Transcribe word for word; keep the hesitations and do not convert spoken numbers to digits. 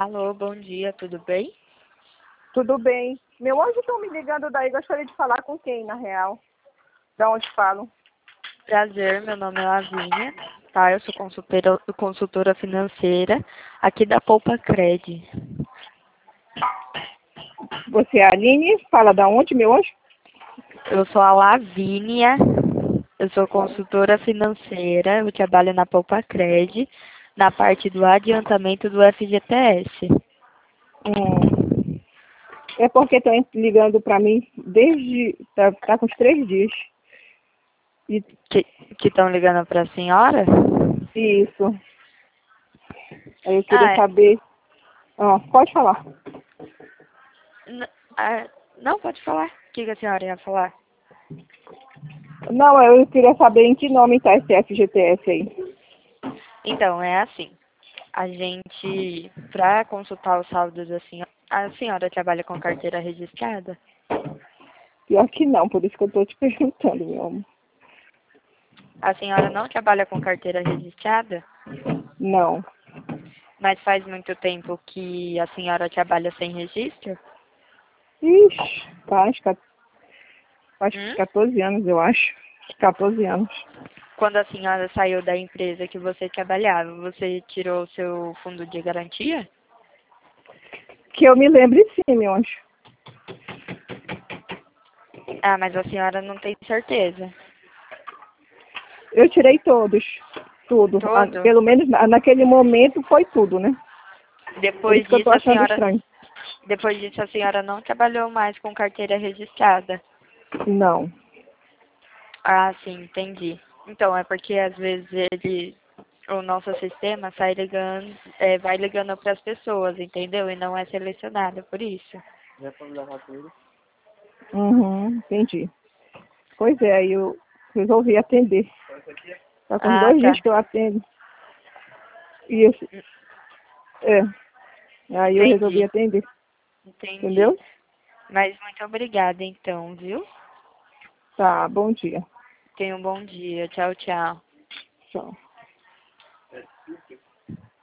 Alô, bom dia, tudo bem? Tudo bem. Meu anjo estão me ligando daí, gostaria de falar com quem, na real? Da onde falo? Prazer, meu nome é Lavínia, tá? Eu sou consultora, consultora financeira aqui da Poupa Cred. Você é a Aline? Fala da onde, meu anjo? Eu sou a Lavínia, eu sou consultora financeira, eu trabalho na Poupa Cred, na parte do adiantamento do F G T S. Hum, é porque estão ligando para mim desde... Tá, tá com uns três dias. E, Que estão ligando para a senhora? isso. Aí eu queria Ah, é- saber... Ah, pode falar. n- ah, não, pode falar. O que que a senhora ia falar? Não, eu queria saber em que nome está esse F G T S aí. Então, é assim. A gente, para consultar os saldos da senhora, a senhora trabalha com carteira registrada? Pior que não, por isso que eu estou te perguntando, meu amor. A senhora não trabalha com carteira registrada, Não. mas faz muito tempo que a senhora trabalha sem registro? Ixi, faz, ca- faz Hum? quatorze anos, eu acho. quatorze anos. Quando a senhora saiu da empresa que você trabalhava, você tirou o seu fundo de garantia? Que eu me lembre sim, meu anjo. Ah, mas a senhora não tem certeza. Eu tirei todos, tudo. Ah, Todo? pelo menos na- naquele momento foi tudo, né? Por Depois isso que eu tô disso a achando senhora, estranho. depois disso a senhora não trabalhou mais com carteira registrada? Não. Ah, sim, entendi. Então, é porque às vezes ele, o nosso sistema sai ligando, é, vai ligando para as pessoas, entendeu? E não é selecionado por isso. Uhum, entendi. Pois é, aí eu resolvi atender. Tá com Ah, dois dias tá. que eu atendo. E eu, é, aí eu resolvi Entendi, atender. entendi. Entendeu? Mas muito obrigada, então, viu? Tá, bom dia. Tenha um bom dia. Tchau, tchau. Tchau.